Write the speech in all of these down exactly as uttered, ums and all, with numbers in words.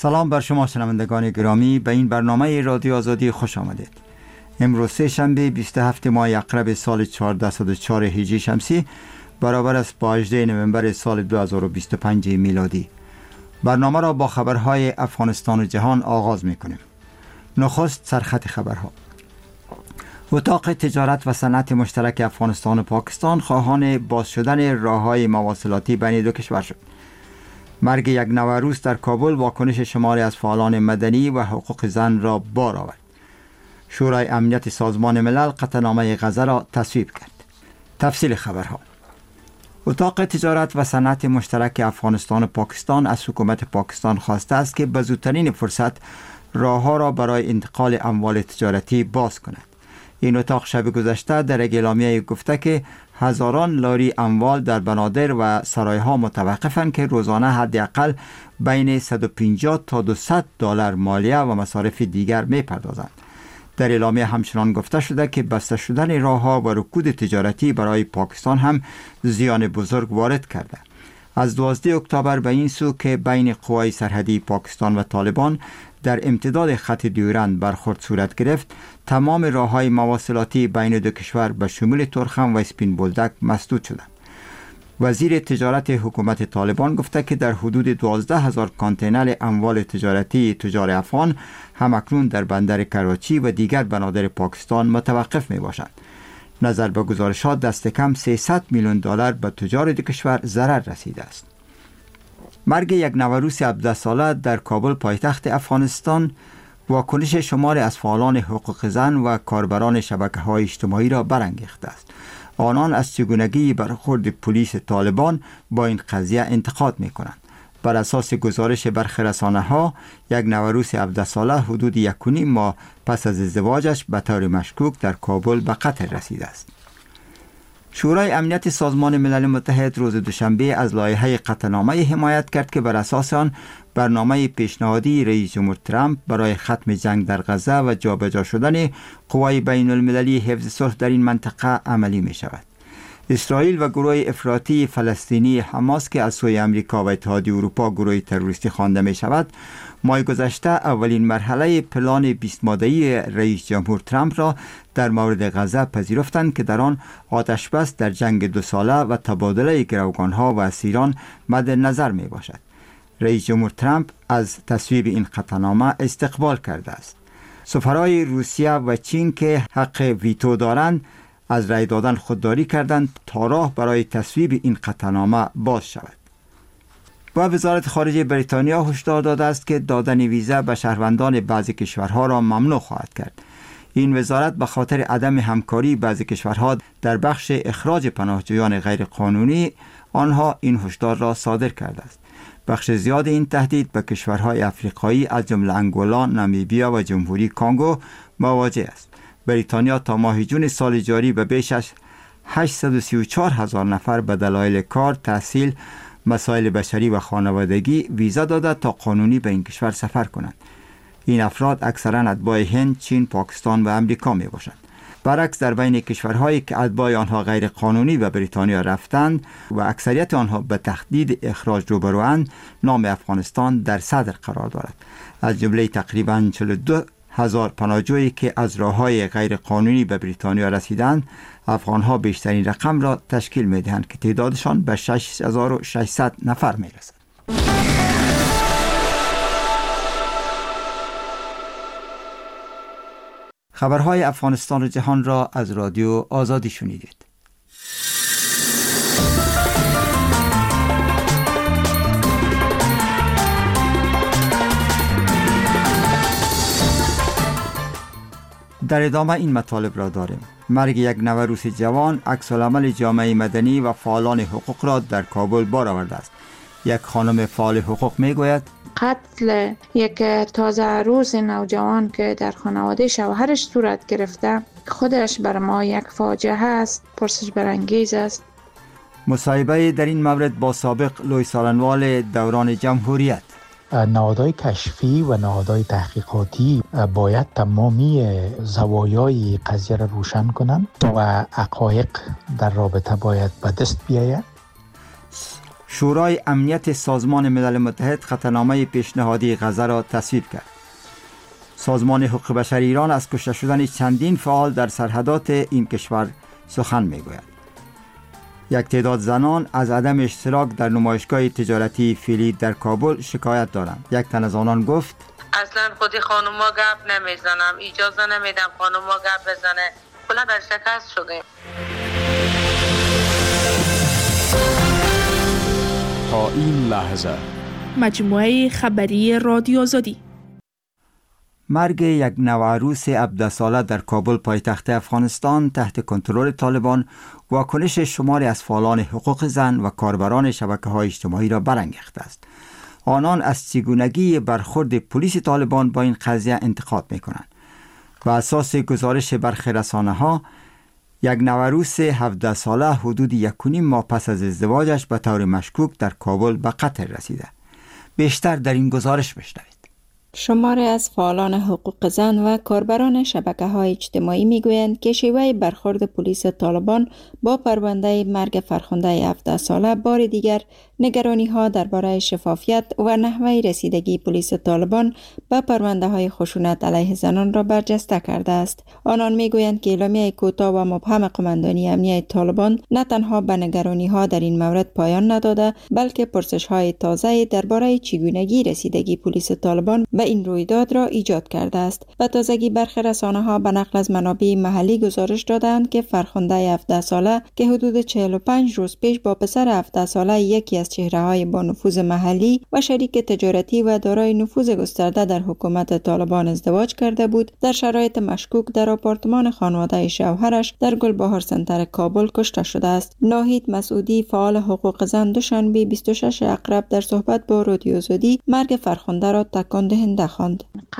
سلام بر شما شنوندگان گرامی، به این برنامه رادیو آزادی خوش آمدید. امروز سه شنبه بیست و هفت ماه اقرب سال چهارصد و چهار هجری شمسی برابر است با هجدهم نوامبر سال دو هزار و بیست و پنج میلادی. برنامه را با خبرهای افغانستان و جهان آغاز می‌کنیم. نخست سرخط خبرها. اتاق تجارت و صنعت مشترک افغانستان و پاکستان خواهان باز شدن راه‌های مواصلاتی بین دو کشور شد. مرگ یک نوروز در کابل واکنش شماری از فعالان مدنی و حقوق زن را بار آورد. شورای امنیت سازمان ملل قطعنامه غزه را تصویب کرد. تفصیل خبرها. اتاق تجارت و صنعت مشترک افغانستان و پاکستان از حکومت پاکستان خواسته است که به زودترین فرصت راه‌ها را برای انتقال اموال تجارتی باز کند. این اتاق شب گذشته در یک اعلامیه گفته که هزاران لاری اموال در بنادر و سرایها متوقفند که روزانه حداقل بین صد و پنجاه تا دویست دلار مالیه و مصارف دیگر می‌پردازند. در اعلامیه همچنان گفته شده که بسته شدن راه‌ها و رکود تجارتی برای پاکستان هم زیان بزرگ وارد کرده. از دوازدهم اکتبر به این سو که بین قوای سرحدی پاکستان و طالبان در امتداد خط دیورند برخورد صورت گرفت، تمام راه‌های مواصلاتی بین دو کشور به شمول تورخم و اسپین بولدک مسدود شدند. وزیر تجارت حکومت طالبان گفته که در حدود دوازده هزار کانتینر اموال تجارتی تجار افغان همکنون در بندر کراچی و دیگر بنادر پاکستان متوقف می باشند. نظر به گزارشات دست کم سیصد میلیون دلار به تجار دو کشور ضرر رسیده است. مرگ یک نوروز هفده ساله در کابل پایتخت افغانستان واکنش شماری از فعالان حقوق زن و کاربران شبکه‌های اجتماعی را برانگیخته است. آنان از چگونگی برخورد پلیس طالبان با این قضیه انتقاد می‌کنند. بر اساس گزارش برخی رسانه‌ها، یک نوروز هفده ساله حدود یک و نیم ماه پس از ازدواجش به طور مشکوک در کابل به قتل رسیده است. شورای امنیت سازمان ملل متحد روز دوشنبه از لایحه قطعنامه حمایت کرد که بر اساس آن برنامه پیشنهادی رئیس جمهور ترامپ برای ختم جنگ در غزه و جابجا شدن قوای بین المللی حفظ صلح در این منطقه عملی می شود. اسرائیل و گروه افراطی فلسطینی حماس که از سوی امریکا و اتحادیه اروپا گروه تروریستی خوانده می شود، ماه گذشته اولین مرحله پلان بیست ماده‌ای رئیس جمهور ترامپ را در مورد غزه پذیرفتند که در آن آتشبس در جنگ دو ساله و تبادله گروگانها و اسیران مد نظر می باشد. رئیس جمهور ترامپ از تصویب این قطعنامه استقبال کرده است. سفرای روسیه و چین که حق ویتو دارند از رای دادن خودداری کردند تا راه برای تصویب این قطعنامه باز شود. و وزارت خارجه بریتانیا هشدار داده است که دادن ویزا به شهروندان بعضی کشورها را ممنوع خواهد کرد. این وزارت به خاطر عدم همکاری بعضی کشورها در بخش اخراج پناهجویان غیرقانونی آنها این هشدار را صادر کرده است. بخش زیاد این تهدید به کشورهای افریقایی از جمله انگولا، نامیبیا و جمهوری کانگو مواجه است. بریتانیا تا ماه جون سال جاری به بیش از هشتصد و سی و چهار هزار نفر به دلایل کار، تحصیل، مسائل بشری و خانوادگی ویزا داده تا قانونی به این کشور سفر کنند. این افراد اکثرا اتباع هند، چین، پاکستان و امریکا می باشند. برعکس در بین کشورهایی که اتباع آنها غیر قانونی به بریتانیا رفتند و اکثریت آنها به تهدید اخراج روبروند، نام افغانستان در صدر قرار دارد. از جمله تقریباً چهل و دو هزار پناهجویی که از راه‌های غیر قانونی به بریتانیا رسیدند، افغان‌ها بیشترین رقم را تشکیل می‌دهند که تعدادشان به شش هزار و ششصد نفر می‌رسد. خبرهای افغانستان و جهان را از رادیو آزادی شنیدید. در ادامه این مطالب را داریم. مرگ یک نوروز جوان عکس‌العمل جامعه مدنی و فعالان حقوق را در کابل بار آورده است. یک خانم فعال حقوق میگوید قتل یک تازه عروس نوجوان که در خانواده شوهرش صورت گرفته خودش بر ما یک فاجعه است، پرسش برانگیز است. مصاحبه در این مورد با سابق لوی سالنوال دوران جمهوریت. نهادهای کشفی و نهادهای تحقیقاتی باید تمامی زوایای قضیه را روشن کنند و حقایق در رابطه باید به دست بیاید. شورای امنیت سازمان ملل متحد خطرنامه پیشنهادی غزه را تصویب کرد. سازمان حقوق بشر ایران از کشته شدن چندین فعال در سرحدات این کشور سخن میگوید. یک تعداد زنان از عدم اشتراک در نمایشگاه تجارتی فیلی در کابل شکایت دارند. یک تن از آنان گفت: اصلا خودی خانوما گپ نمیزنم، اجازه نمیدم خانوما گپ بزنه، کلا برشکست شدیم. تا این لحظه مجموعه خبری رادیو آزادی. مرگ یک نوعروس هفده ساله در کابل پایتخت افغانستان تحت کنترل طالبان واکنش شماری از فعالان حقوق زن و کاربران شبکه‌های اجتماعی را برانگیخته است. آنان از چگونگی برخورد پلیس طالبان با این قضیه انتقاد می‌کنند. بر اساس گزارش برخی رسانه‌ها، یک نوعروس هفده ساله حدود یک و نیم ماه پس از ازدواجش به طور مشکوک در کابل به قتل رسیده. بیشتر در این گزارش بشنوید. شماری از فعالان حقوق زن و کاربران شبکه‌های اجتماعی می‌گویند که شیوه برخورد پلیس طالبان با پرونده مرگ فرخنده هفده ساله بار دیگر نگرانی‌ها درباره شفافیت و نحوه رسیدگی پلیس طالبان به پرونده‌های خشونت علیه زنان را برجسته کرده است. آنان می‌گویند که اعلامیه کوتاه و مبهم قماندانی امنیتی طالبان نه تنها به نگرانی‌ها در این مورد پایان نداده، بلکه پرسش‌های تازه درباره چگونگی رسیدگی پلیس طالبان به این رویداد را ایجاد کرده است. به تازگی برخی رسانه‌ها به نقل از منابع محلی گزارش دادند که فرخنده هفده ساله که حدود چهل و پنج روز پیش با پسر هفده ساله یکی از چهره‌های با نفوذ محلی و شریک تجارتی و دارای نفوذ گسترده در حکومت طالبان ازدواج کرده بود، در شرایط مشکوک در آپارتمان خانواده شوهرش در گلبهار سنتر کابل کشته شده است. ناهید مسعودی، فعال حقوق زن، دوشنبه بیست و شش اکتبر در صحبت با رادیو آزادی مرگ فرخنده را تکان دهنده خواند.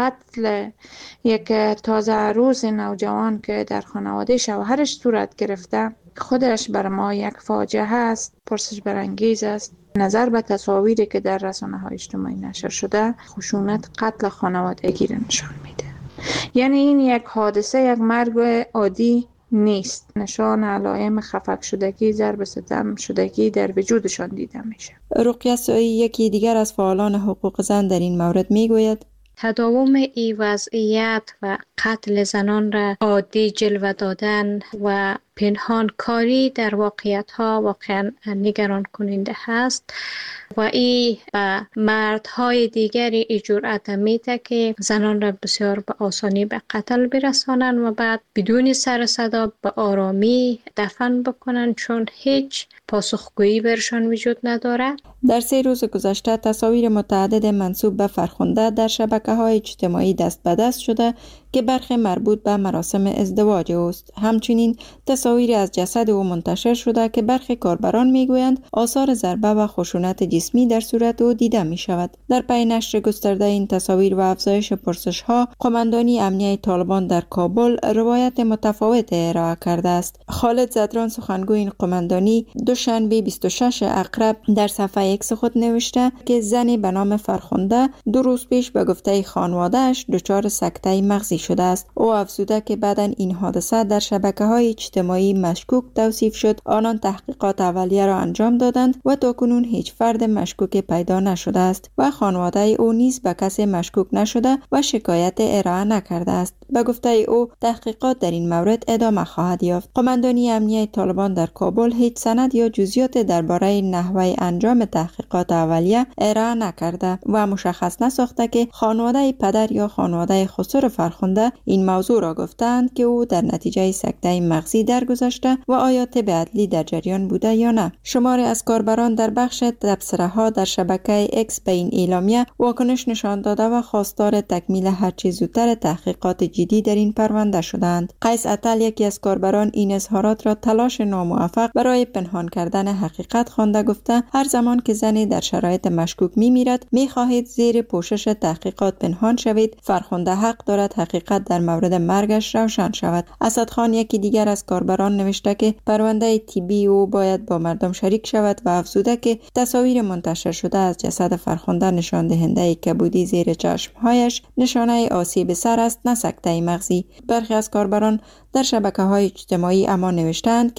قتل یک تازه عروس نوجوان که در خانواده شوهرش صورت گرفته خودش بر ما یک فاجعه است، پرسش برانگیز است. نظر به تصاویری که در رسانه‌های اجتماعی نشر شده، خشونت قتل خانوادگی را نشان میده. یعنی این یک حادثه، یک مرگ عادی نیست. نشان علائم خفق شدگی، ضرب ستم شدگی در وجودشان دیده میشه. رقیه سعی، یکی دیگر از فعالان حقوق زن، در این مورد میگوید: تداوم این وضعیت و قتل زنان را عادی جلوه دادن و پنهان کاری در واقعیت ها واقعا نگران کننده هست و این به مردهای دیگری ای جرأت میده که زنان را بسیار به آسانی به قتل برسانند و بعد بدون سر صدا به آرامی دفن بکنن، چون هیچ پاسخگویی برشان وجود نداره. در سه روز گذشته تصاویر متعدد منسوب به فرخنده در شبکه‌های اجتماعی دست به دست شده که برخی مربوط به مراسم ازدواج اوست. همچنین تصاویری از جسد او منتشر شده که برخی کاربران میگویند آثار ضربه و خشونت جسمی در صورت او دیده می شود. در پی نشر گسترده این تصاویر و افزایش پرسش ها، قماندانی امنیتی طالبان در کابل روایت متفاوت ارائه کرده است. خالد زدران، سخنگوی این قماندانی، دوشنبه بیست و شش اکتبر در صفحه ایکس خود نوشته که زنی به نام فرخنده دو روز پیش به گفته خانواده‌اش دچار سکته مغزی شده است. او افزوده که بعداً این حادثه در شبکه‌های اجتماعی مشکوک توصیف شد. آنان تحقیقات اولیه را انجام دادند و تاکنون هیچ فرد مشکوک پیدا نشده است و خانواده او نیز به کسی مشکوک نشده و شکایت ارائه نکرده است. به گفته او تحقیقات در این مورد ادامه خواهد یافت. قماندانی امنیتی طالبان در کابل هیچ سند یا جزئیات درباره نحوه انجام تحقیقات اولیه ارائه نکرده و مشخص نساخته که خانواده پدر یا خانواده خسرو فرخنده این موضوع را گفتند که او در نتیجه سکته مغزی درگذشته و آیا طب عدلی در جریان بوده یا نه. شماری از کاربران در بخش تبصره‌ها در شبکه اکس به این اعلامیه واکنش نشان داده و خواستار تکمیل هرچه زودتر تحقیقات جدی در این پرونده شدند. قیس عطل، یکی از کاربران، این اظهارات را تلاش ناموفق برای پنهان کردن حقیقت خوانده، گفته هر زمان که زنی در شرایط مشکوک می‌میرد می‌خواهید زیر پوشش تحقیقات پنهان شوید. فرخنده حق دارد حقیقت در مورد مرگش روشن شود. اسدخان، یکی دیگر از کاربران، نوشته که پرونده طبی او باید با مردم شریک شود و افزوده که تصاویر منتشر شده از جسد فرخنده نشان دهنده کبودی زیر چشمهایش نشانه آسیب سر است، نه سکته مغزی. برخی از کاربران در شبکه‌های اجتماعی اما نوشتند که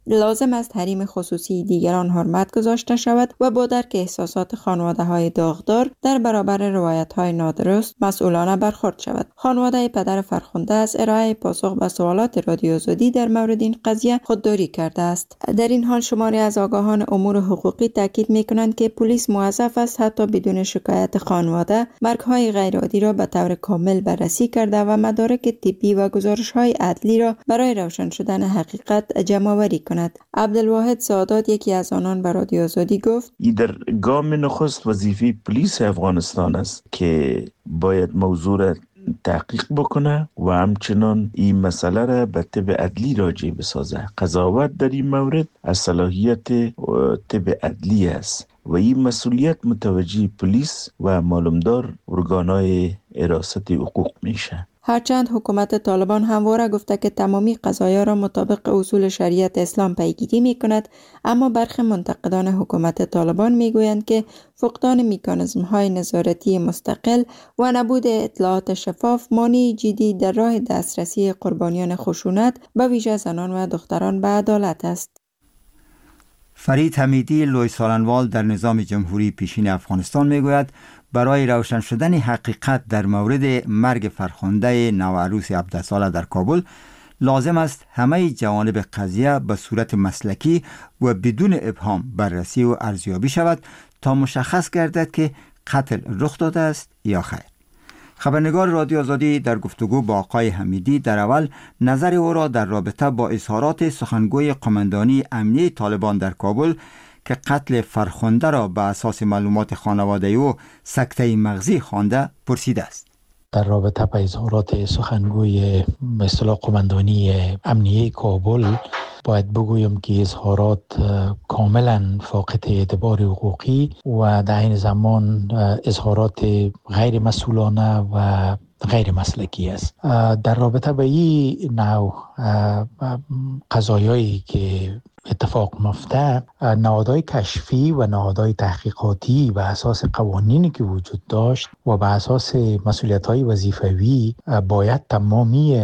لازم است حریم خصوصی دیگران حرمت گذاشته شود و با درک احساسات خانواده های داغدار در برابر روایت های نادرست مسئولانه برخورد شود. خانواده پدر فرخنده از ارائه پاسخ به سوالات رادیو آزادی در مورد این قضیه خودداری کرده است. در این حال شماری از آگاهان امور حقوقی تاکید می‌کنند که پلیس موظف است حتی بدون شکایت خانواده مرگ‌های غیرعادی را به طور کامل بررسی کرده و مدارک طبی و گزارش‌های عدلی را برای روشن شدن حقیقت جمع‌آوری کند. عبدالواحد سعادت یکی از آنان به رادیو آزادی گفت: این در گام نخست وظیفه پلیس افغانستان است که باید موضوع را تحقیق بکنه و همچنان این مسئله را به طب عدلی راجع بسازه. قضاوت در این مورد از صلاحیت طب عدلی است و این مسئولیت متوجه پلیس و معلومدار ارگانهای حراست حقوق میشه. هرچند حکومت طالبان همواره گفته که تمامی قضایا را مطابق اصول شریعت اسلام پیگیری می کند، اما برخی منتقدان حکومت طالبان می گویند که فقدان مکانیزم های نظارتی مستقل و نبود اطلاعات شفاف مانع جدی در راه دسترسی قربانیان خشونت به ویژه زنان و دختران به عدالت است. فرید حمیدی لوی سالنوال در نظام جمهوری پیشین افغانستان می گوید برای روشن شدن حقیقت در مورد مرگ فرخنده نوعروس هفده ساله در کابل لازم است همه جوانب قضیه به صورت مسلکی و بدون ابهام بررسی و ارزیابی شود تا مشخص گردد که قتل رخ داده است یا خیر. خبرنگار رادیو آزادی در گفتگو با آقای حمیدی در اول نظر او را در رابطه با اظهارات سخنگوی قماندانی امنیه طالبان در کابل که قتل فرخنده را به اساس معلومات خانواده او سکته مغزی خوانده پرسیده است. در رابطه با اظهارات سخنگوی به اصطلاح قماندانی امنیه کابل باید بگویم که اظهارات کاملا فاقد اعتبار حقوقی و در این زمان اظهارات غیر مسئولانه و غیر مسلکی است. در رابطه با این نوع قضایایی که اتفاق مفته، نهادهای کشفی و نهادهای تحقیقاتی و اساس قوانینی که وجود داشت و به اساس مسئولیت‌های وظیفوی باید تمامی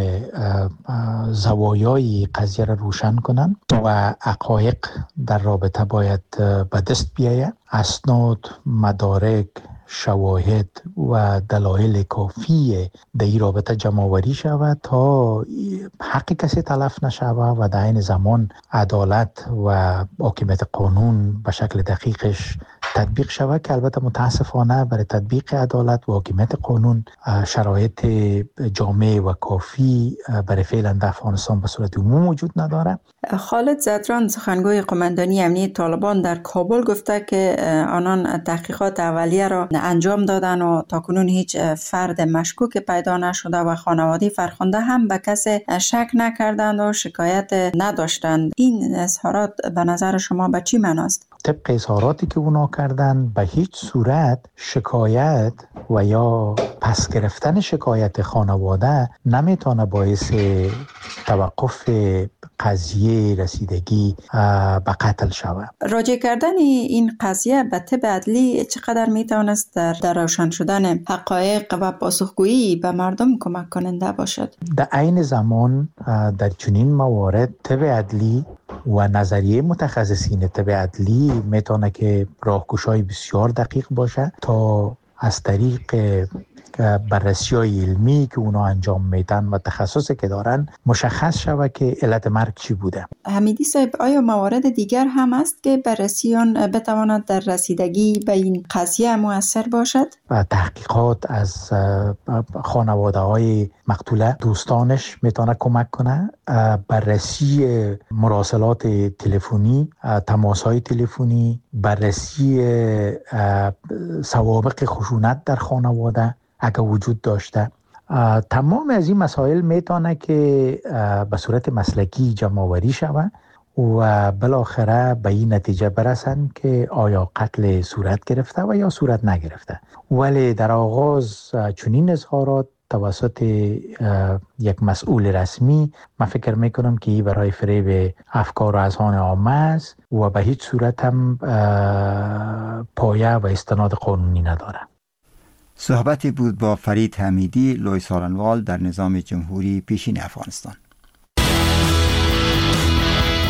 زوایای قضیه را روشن کنند و حقایق در رابطه باید به دست بیاید. اسناد، مدارک، شواهد و دلایل کافی در این رابطه جمع‌آوری شود تا حق کسی تلف نشود و در این زمان عدالت و حاکمیت قانون به شکل دقیقش تطبیق شود که البته متاسفانه برای تطبیق عدالت و حاکمیت قانون شرایط جامع و کافی برای فعلا در افغانستان به صورت عموم وجود نداره. خالد زدران سخنگوی قماندانی امنیه طالبان در کابل گفته که آنان تحقیقات اولیه را انجام دادن و تاکنون هیچ فرد مشکوک پیدا نشده و خانواده فرخنده هم به کسی شک نکردند و شکایت نداشتند. این اظهارات به نظر شما به چی معناست؟ طبق اظهاراتی که اونا کردن به هیچ صورت شکایت و یا پس گرفتن شکایت خانواده نمیتونه باعث توقف قضیه رسیدگی به قتل شود. راجع کردن این قضیه به طب عدلی چقدر میتونست در, در روشن شدن حقایق و پاسخگویی به مردم کمک کننده باشد؟ در عین زمان در چنین موارد طب عدلی و نظریه متخصصین طب عدلی میتونه که راهگشای بسیار دقیق باشه تا از طریق بررسی‌های علمی که اونا انجام میدن و تخصصی که دارن مشخص شود که علت مرگ چی بوده. حمیدی صاحب، آیا موارد دیگر هم است که بررسیان بتواند در رسیدگی به این قضیه مؤثر باشد؟ و تحقیقات از خانواده های مقتوله دوستانش میتونه کمک کنه. بررسی مراسلات تلفنی، تماس های تلفنی، بررسی سوابق خشونت در خانواده اگر وجود داشته، تمام از این مسائل میتونه که به صورت مسلکی جمع‌آوری شود و بالاخره به این نتیجه برسن که آیا قتل صورت گرفته و یا صورت نگرفته. ولی در آغاز چنین اظهارات توسط یک مسئول رسمی من فکر میکنم که این برای فریب افکار و اذهان عامه است و به هیچ صورت هم پایه و استناد قانونی نداره. صحبتی بود با فرید حمیدی لوی سالنوال در نظام جمهوری پیشین افغانستان.